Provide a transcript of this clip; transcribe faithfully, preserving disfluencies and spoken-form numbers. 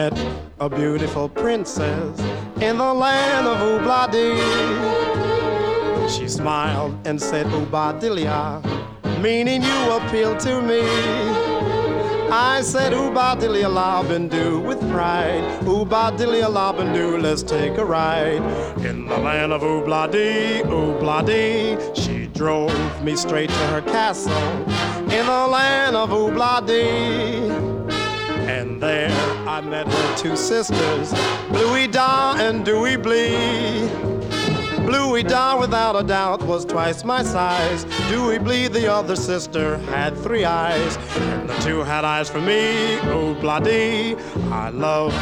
met a beautiful princess in the land of Oobla-dee. She smiled and said, Oobadilia, meaning you appeal to me. I said, Oobadilia Labindu with pride. Oobadilia Labindu, let's take a ride. In the land of Oobla-dee, Oobla-dee, she drove me straight to her castle. In the land of Oobla-dee. And there I met her two sisters, Bluey-Da and Dewey-Blee. Bluey-Da, without a doubt, was twice my size. Dewey-Blee, the other sister, had three eyes. And the two had eyes for me, Oobla-dee. I love